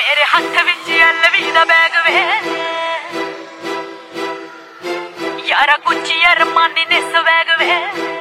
मेरे हाथ विच LV दा बैग वे यारा गुच्ची अरमानी ने स्वैग वे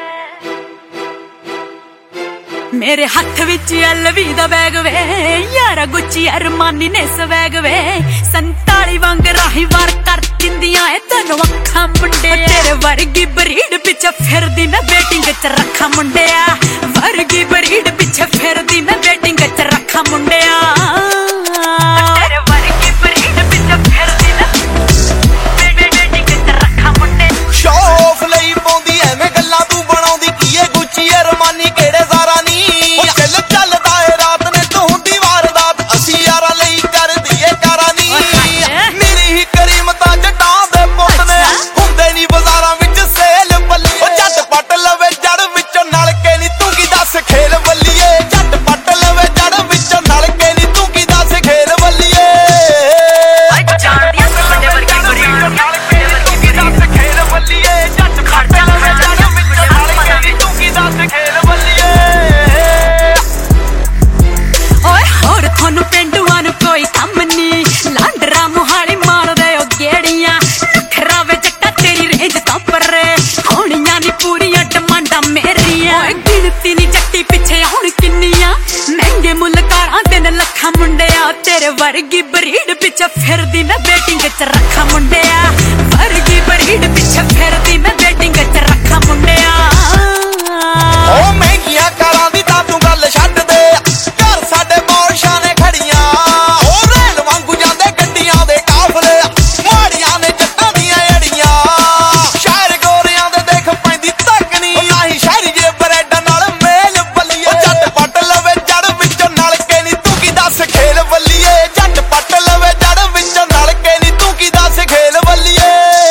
मेरे हाथ विच LV दा बैग वे यारा गुच्ची अरमानी ने स्वैग वे 47 वांग राही वार कर दिंदियां ए तैनूं अखां मुंडे तेरे वर्गी बरीड पिछे फिरदी मैं वेटिंग च रखा मुंडिया वर्गी बरीड पिछे फिरदी मैं वेटिंग च रखा मुंडिया तेरे वर्गी बरीड पिछे फिरदी मैं वेटिंग च रखा मुंडे शो ऑफ ਲਈ ਪਾਉਂਦੀ ਐਵੇਂ ਗੱਲਾਂ ਤੂੰ ਬਣਾਉਂਦੀ ਕੀ ਏ ਗੁੱਚੀ ਅਰਮਾਨੀ ਕਿਹੜੇ ਜ਼ਾਰਾ ਨੀ ਉਹ ਚੱਲ ਚੱਲਦਾ ਏ ਰਾਤ ਨੇ ਤੂੰ ਹੁੰਦੀ ਵਾਰਦਾਤ ਅਸੀਂ ਯਾਰਾਂ ਲਈ ਕਰਦੀ ਏ ਕਾਰਾਂ ਨੀ ਮੇਰੀ ਹੀ ਕਰੀਮਤਾਂ ਜੱਟਾਂ ਦੇ ਪੁੱਤ ਨੇ ਹੁੰਦੇ ਨੀ ਬਾਜ਼ਾਰਾਂ ਵਿੱਚ ਸੇਲ ਬੱਲੀ ਉਹ ਜੱਟ ਪੱਟ ਲਵੇ ਜੜ ਵਿੱਚੋਂ ਨਲਕੇ ਨੀ ਤੂੰ ਕੀ ਦੱਸ ਖੇਲ ਬੱਲੀਏ ਜੱਟ ਪੱਟ ਲਵੇ ਜੜ ਵਿੱਚੋਂ ਨਲਕੇ ਨੀ ਤੂੰ ਕੀ ਦੱਸ ਖੇਲ ਬੱਲੀਏ ਜਾਣਦੀਆਂ ਵੱਡੇ ਵਰਗੀ ਬਰੀਡ तेरे वर्गी बरीड पिछे फिरदी मैं वेटिंग च रखा मुंडिया वर्गी बरीड पिछे फिरदी मैं वेटिंग च रखा मुंडिया ओ महंगियां कारां दी तां तू गल छड्ड दे घर साडे मौशां ने खड़ियां ओ रेल वांगू जांदे गड्डियां दे काफले माड़ियां ने जट्टां दियां अड़ियां शहर गोरियां दे देख पैंदी तक नी ओ नाही शहरी जे ब्रेडां नाल मेल बल्लीए ओ जट पट लवे जड़ विचों नलके नी तू की दस खेल बल्लीए जट पट लवे जड़ विचों नलके नी तू की दस खेल बल्लीए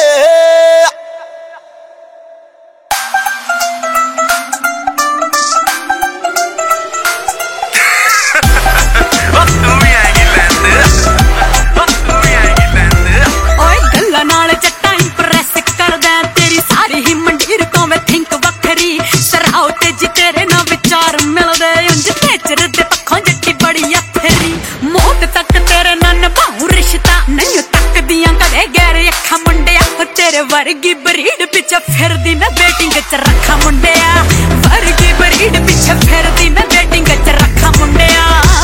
वर्गी बरीड पिछे फिरदी मैं वेटिंग च रखा मुंडिया वर्गी बरीड पिछे फिरदी मैं वेटिंग च रखा मुंडिया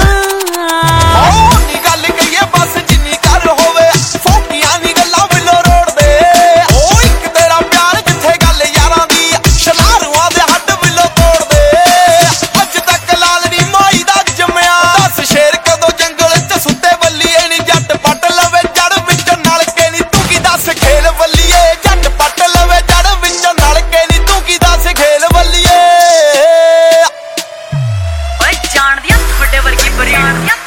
नी गल कहिए बस जिन्नी कर होवे फोकियां नी गल्लां विलो रोड दे ओ इक तेरा प्यार जिथे गल यारां दी शलारुआं दे हड्ड विलो तोड़ दे अज तक लालनी माई दा जम्मिया 10 शेर कदों जंगल च सुते बल्लीए नी जट पट लवे जड़ विच नलके नी तू की दस खेल बल्लीए जान दिया ਵੱਡੇ ਵਰਗੀ ਬਰੀਡ